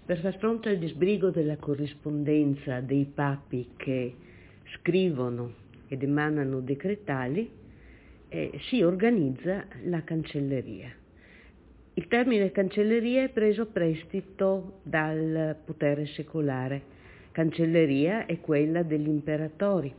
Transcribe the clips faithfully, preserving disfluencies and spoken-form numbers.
Per far fronte al disbrigo della corrispondenza dei papi che scrivono ed emanano decretali, eh, si organizza la cancelleria. Il termine cancelleria è preso a prestito dal potere secolare. Cancelleria è quella degli imperatori.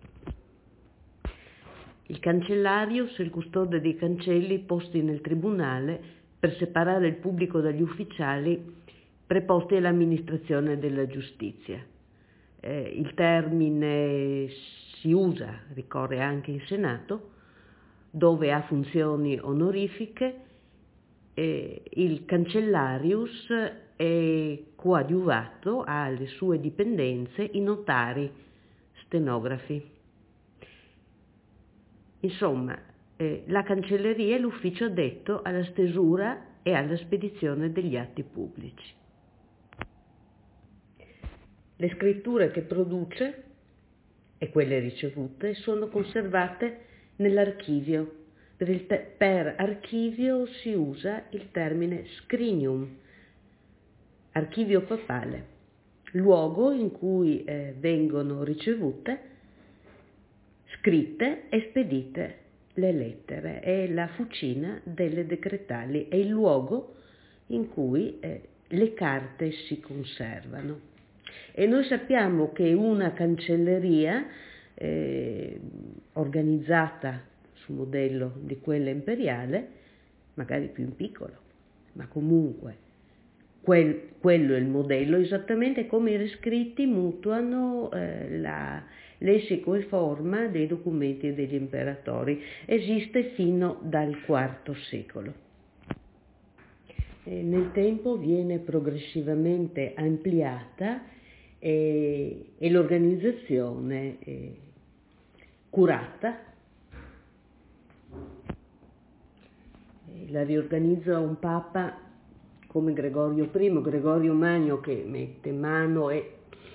Il cancellarius è il custode dei cancelli posti nel tribunale per separare il pubblico dagli ufficiali preposti all'amministrazione della giustizia. Eh, il termine si usa, ricorre anche in Senato, dove ha funzioni onorifiche. Eh, il cancellarius è coadiuvato, ha alle sue dipendenze i notari stenografi. Insomma, eh, la cancelleria è l'ufficio addetto alla stesura e alla spedizione degli atti pubblici. Le scritture che produce e quelle ricevute sono conservate nell'archivio. Per, il te- per archivio si usa il termine scrinium, archivio papale, luogo in cui eh, vengono ricevute, scritte e spedite le lettere. È la fucina delle decretali, è il luogo in cui eh, le carte si conservano. E noi sappiamo che una cancelleria eh, organizzata sul modello di quella imperiale, magari più in piccolo, ma comunque quel, quello è il modello, esattamente come i rescritti mutuano eh, la, lessico e forma dei documenti degli imperatori. Esiste fino dal quarto secolo. E nel tempo viene progressivamente ampliata e, e l'organizzazione è curata. E la riorganizza un papa come Gregorio primo, Gregorio Magno, che mette mano e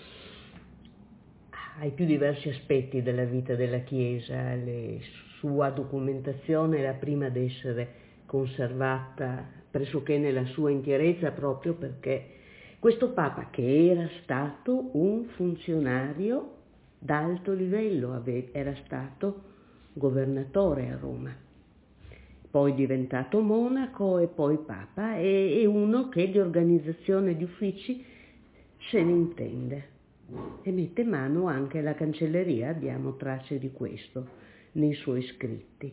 ai più diversi aspetti della vita della Chiesa. La sua documentazione è la prima ad essere conservata pressoché nella sua intierezza, proprio perché questo Papa, che era stato un funzionario d'alto livello, era stato governatore a Roma, poi diventato monaco e poi Papa, è uno che di organizzazione di uffici se ne intende e mette mano anche alla cancelleria. Abbiamo tracce di questo nei suoi scritti.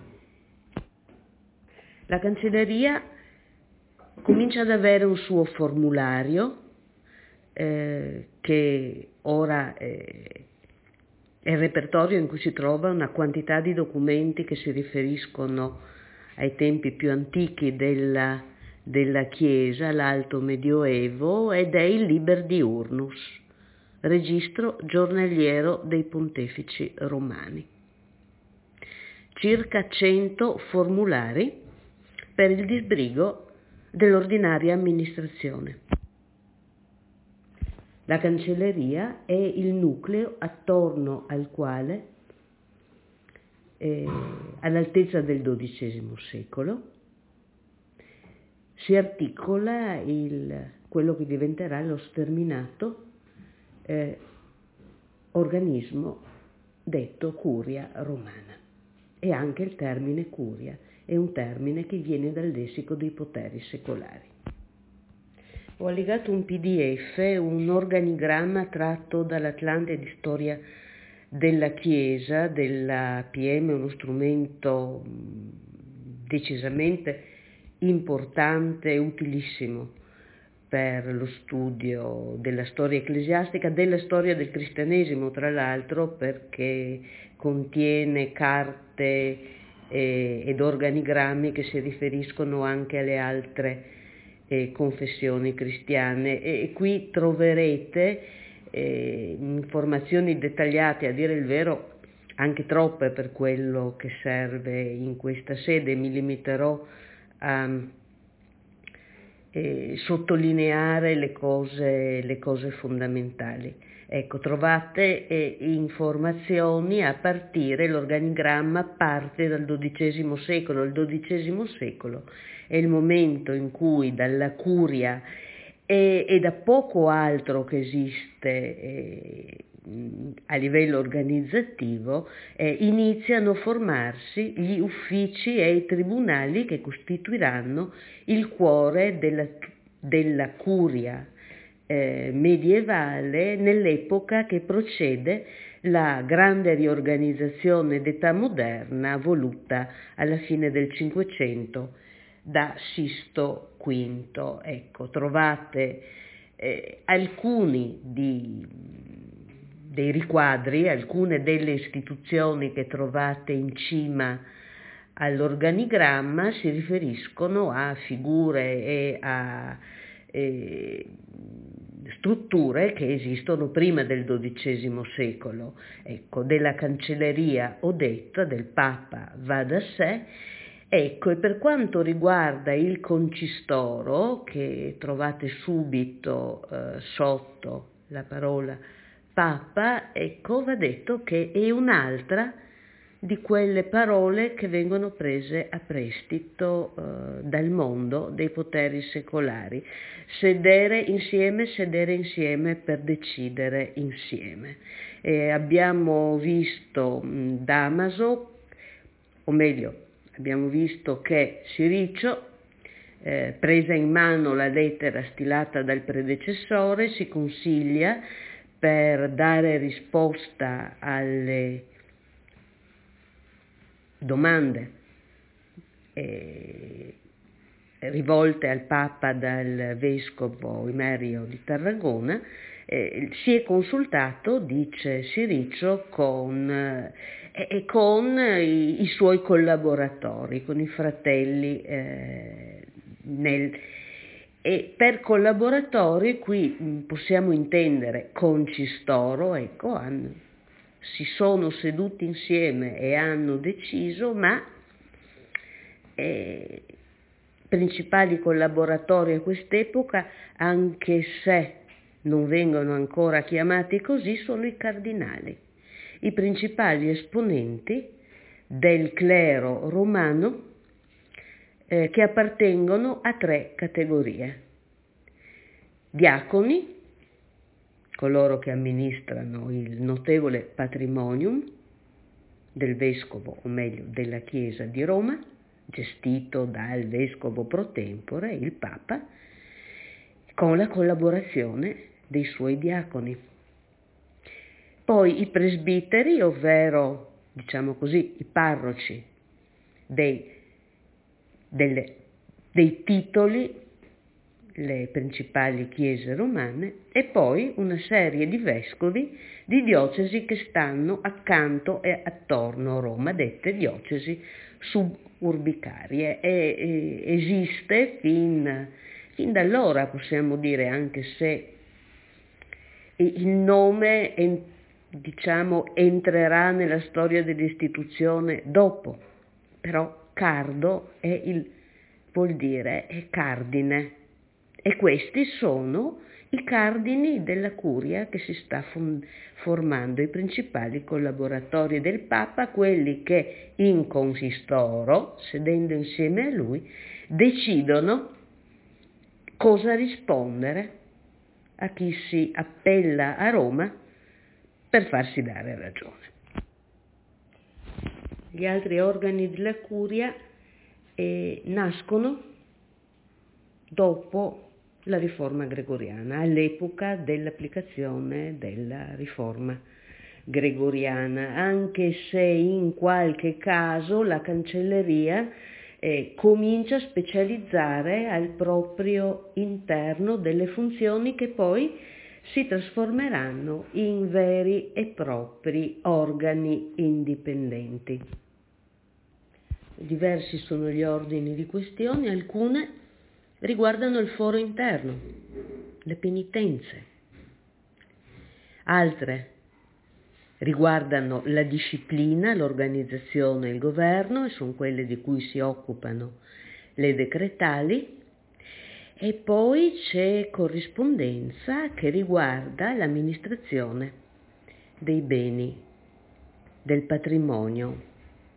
La cancelleria comincia ad avere un suo formulario eh, che ora eh, è il repertorio in cui si trova una quantità di documenti che si riferiscono ai tempi più antichi della, della Chiesa, l'Alto Medioevo, ed è il Liber Diurnus, registro giornaliero dei pontefici romani. Circa cento formulari per il disbrigo dell'ordinaria amministrazione. La cancelleria è il nucleo attorno al quale, eh, all'altezza del dodicesimo secolo, si articola il, quello che diventerà lo sterminato eh, organismo detto curia romana. E anche il termine curia è un termine che viene dal lessico dei poteri secolari. Ho allegato un P D F, un organigramma tratto dall'Atlante di storia della Chiesa, della P M, uno strumento decisamente importante e utilissimo per lo studio della storia ecclesiastica, della storia del cristianesimo, tra l'altro, perché contiene carte eh, ed organigrammi che si riferiscono anche alle altre eh, confessioni cristiane. E, e qui troverete eh, informazioni dettagliate, a dire il vero anche troppe per quello che serve in questa sede. Mi limiterò a eh, sottolineare le cose, le cose fondamentali. Ecco, trovate eh, informazioni a partire, l'organigramma parte dal dodicesimo secolo. Il dodicesimo secolo è il momento in cui dalla curia e, e da poco altro che esiste eh, a livello organizzativo, eh, iniziano a formarsi gli uffici e i tribunali che costituiranno il cuore della, della curia eh, medievale nell'epoca che procede la grande riorganizzazione d'età moderna voluta alla fine del Cinquecento da Sisto quinto. Ecco, trovate eh, alcuni di, dei riquadri, alcune delle istituzioni che trovate in cima all'organigramma si riferiscono a figure e a eh, strutture che esistono prima del dodicesimo secolo. Ecco, della cancelleria ho detto, del Papa va da sé. Ecco, e per quanto riguarda il concistoro, che trovate subito eh, sotto la parola Papa, ecco, va detto che è un'altra di quelle parole che vengono prese a prestito eh, dal mondo dei poteri secolari. Sedere insieme, sedere insieme per decidere insieme. E abbiamo visto mh, Damaso, o meglio, abbiamo visto che Siricio, eh, presa in mano la lettera stilata dal predecessore, si consiglia per dare risposta alle domande eh, rivolte al Papa dal Vescovo Imerio di Tarragona, eh, si è consultato, dice Siricio, con, eh, con i, i suoi collaboratori, con i fratelli eh, nel... E per collaboratori qui possiamo intendere concistoro, ecco, hanno, si sono seduti insieme e hanno deciso, ma eh, principali collaboratori a quest'epoca, anche se non vengono ancora chiamati così, sono i cardinali, i principali esponenti del clero romano eh, che appartengono a tre categorie: diaconi, coloro che amministrano il notevole patrimonium del vescovo, o meglio della Chiesa di Roma, gestito dal vescovo pro tempore, il Papa, con la collaborazione dei suoi diaconi. Poi i presbiteri, ovvero, diciamo così, i parroci dei, delle, dei titoli, le principali chiese romane, e poi una serie di vescovi di diocesi che stanno accanto e attorno a Roma, dette diocesi suburbicarie. E, e esiste fin, fin da allora, possiamo dire, anche se il nome è, diciamo, entrerà nella storia dell'istituzione dopo, però cardo è il, vuol dire è cardine. E questi sono i cardini della curia che si sta formando, i principali collaboratori del Papa, quelli che in consistoro, sedendo insieme a lui, decidono cosa rispondere a chi si appella a Roma per farsi dare ragione. Gli altri organi della curia eh, nascono dopo la riforma gregoriana, all'epoca dell'applicazione della riforma gregoriana, anche se in qualche caso la cancelleria eh, comincia a specializzare al proprio interno delle funzioni che poi si trasformeranno in veri e propri organi indipendenti. Diversi sono gli ordini di questioni, alcune riguardano il foro interno, le penitenze, altre riguardano la disciplina, l'organizzazione e il governo, e sono quelle di cui si occupano le decretali, e poi c'è corrispondenza che riguarda l'amministrazione dei beni, del patrimonio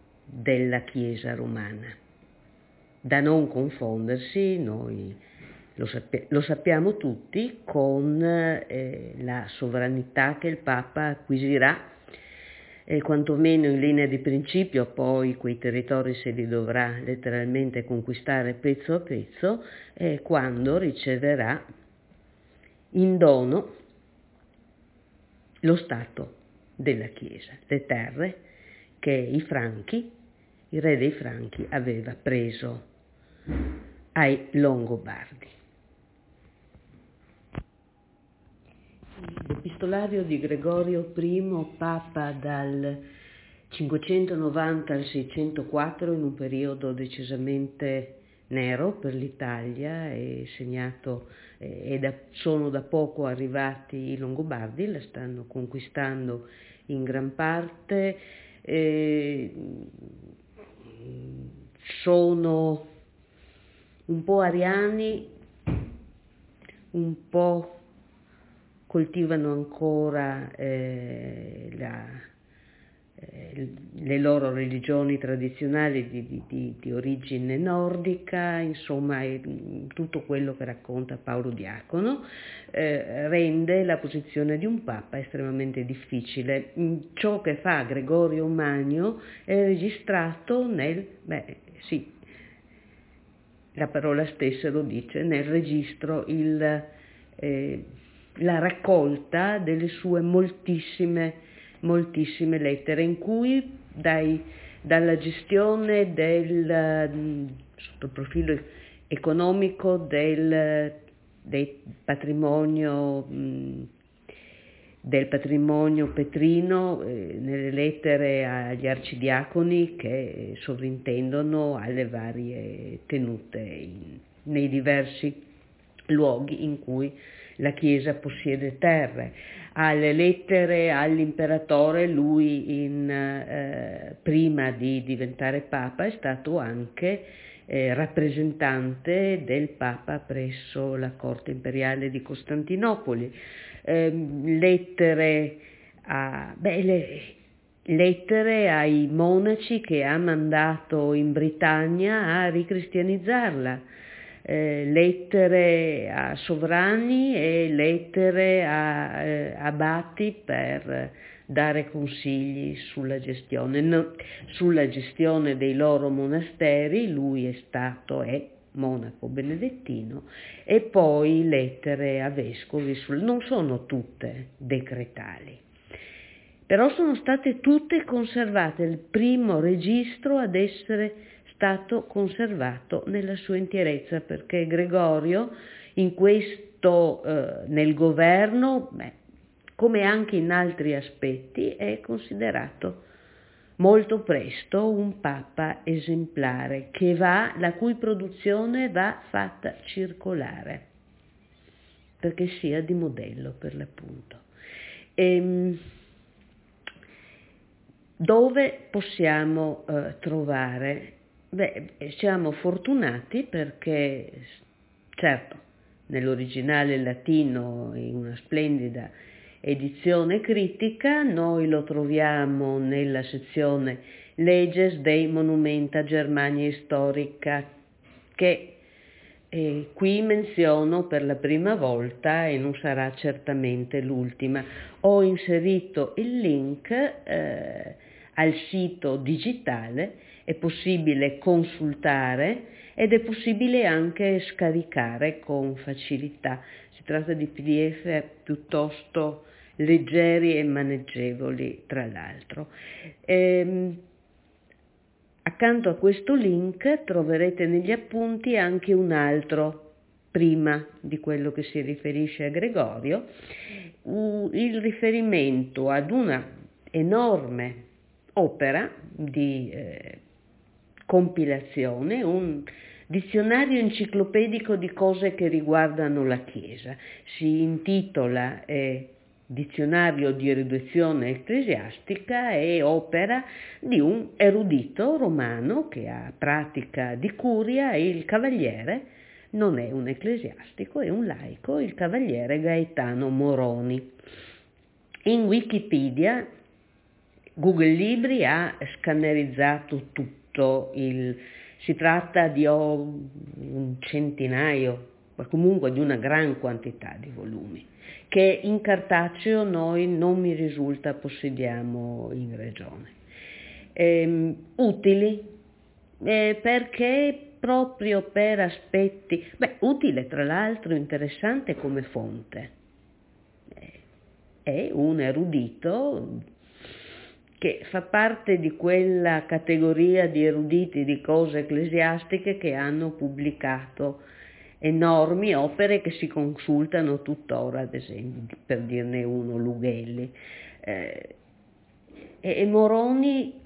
della Chiesa romana. Da non confondersi, noi lo, sappia- lo sappiamo tutti, con eh, la sovranità che il Papa acquisirà, eh, quantomeno in linea di principio, poi quei territori se li dovrà letteralmente conquistare pezzo a pezzo, eh, quando riceverà in dono lo Stato della Chiesa, le terre che i Franchi, il re dei Franchi, aveva preso ai Longobardi. L'epistolario di Gregorio I, Papa dal cinquecentonovanta al seicentoquattro, in un periodo decisamente nero per l'Italia, è segnato eh, e da, sono da poco arrivati i Longobardi, la stanno conquistando in gran parte, eh, sono un po' ariani, un po' coltivano ancora eh, la, eh, le loro religioni tradizionali di, di, di, di origine nordica, insomma è tutto quello che racconta Paolo Diacono, eh, rende la posizione di un Papa estremamente difficile. Ciò che fa Gregorio Magno è registrato nel, beh sì, la parola stessa lo dice, nel registro, il, eh, la raccolta delle sue moltissime, moltissime lettere, in cui dai, dalla gestione del, sotto il profilo economico del, del patrimonio mh, del patrimonio petrino, eh, nelle lettere agli arcidiaconi che sovrintendono alle varie tenute in, nei diversi luoghi in cui la Chiesa possiede terre, alle lettere all'imperatore. Lui in, eh, prima di diventare Papa è stato anche eh, rappresentante del Papa presso la corte imperiale di Costantinopoli. Eh, lettere, a, beh, le, lettere ai monaci che ha mandato in Britannia a ricristianizzarla, eh, lettere a sovrani e lettere a eh, abati per dare consigli sulla gestione, no, sulla gestione dei loro monasteri. Lui è stato, è monaco benedettino, e poi lettere a vescovi, sul, non sono tutte decretali, però sono state tutte conservate, il primo registro ad essere stato conservato nella sua interezza, perché Gregorio in questo, eh, nel governo, beh, come anche in altri aspetti, è considerato molto presto un Papa esemplare, che va, la cui produzione va fatta circolare, perché sia di modello per l'appunto. E, dove possiamo eh, trovare? Beh, siamo fortunati perché, certo, nell'originale latino, in una splendida edizione critica, noi lo troviamo nella sezione Leges dei Monumenta Germania Historica, che eh, qui menziono per la prima volta, e non sarà certamente l'ultima. Ho inserito il link eh, al sito digitale, è possibile consultare ed è possibile anche scaricare con facilità. Si tratta di P D F piuttosto leggeri e maneggevoli, tra l'altro. Ehm, accanto a questo link troverete negli appunti anche un altro, prima di quello che si riferisce a Gregorio, il riferimento ad una enorme opera di eh, compilazione, un dizionario enciclopedico di cose che riguardano la Chiesa. Si intitola eh, Dizionario di erudizione ecclesiastica, e opera di un erudito romano che ha pratica di curia, e il cavaliere non è un ecclesiastico, è un laico, il cavaliere Gaetano Moroni. In Wikipedia Google Libri ha scannerizzato tutto, il, si tratta di oh, un centinaio, ma comunque di una gran quantità di volumi, che in cartaceo noi non mi risulta possediamo in regione. Ehm, utili, eh, perché proprio per aspetti, beh, utile tra l'altro, interessante come fonte, eh, è un erudito che fa parte di quella categoria di eruditi di cose ecclesiastiche che hanno pubblicato enormi opere che si consultano tuttora, ad esempio, per dirne uno, Lughelli. Eh, e, e Moroni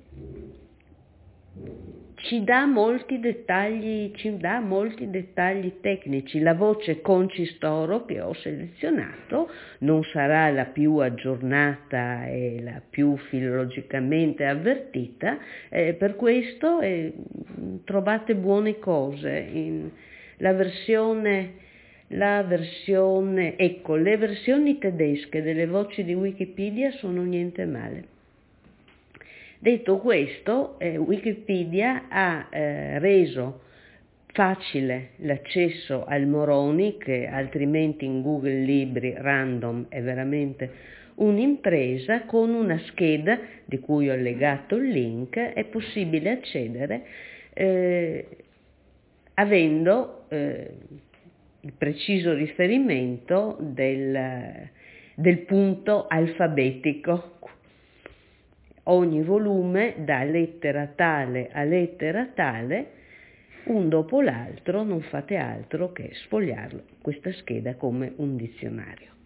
ci dà molti dettagli, ci dà molti dettagli tecnici. La voce concistoro che ho selezionato non sarà la più aggiornata e la più filologicamente avvertita, eh, per questo eh, trovate buone cose. In, la versione, la versione, ecco, le versioni tedesche delle voci di Wikipedia sono niente male. Detto questo, eh, Wikipedia ha eh, reso facile l'accesso al Moroni, che altrimenti in Google Libri random è veramente un'impresa. Con una scheda di cui ho legato il link è possibile accedere eh, avendo eh, il preciso riferimento del, del punto alfabetico. Ogni volume da lettera tale a lettera tale, un dopo l'altro, non fate altro che sfogliarlo, questa scheda, come un dizionario.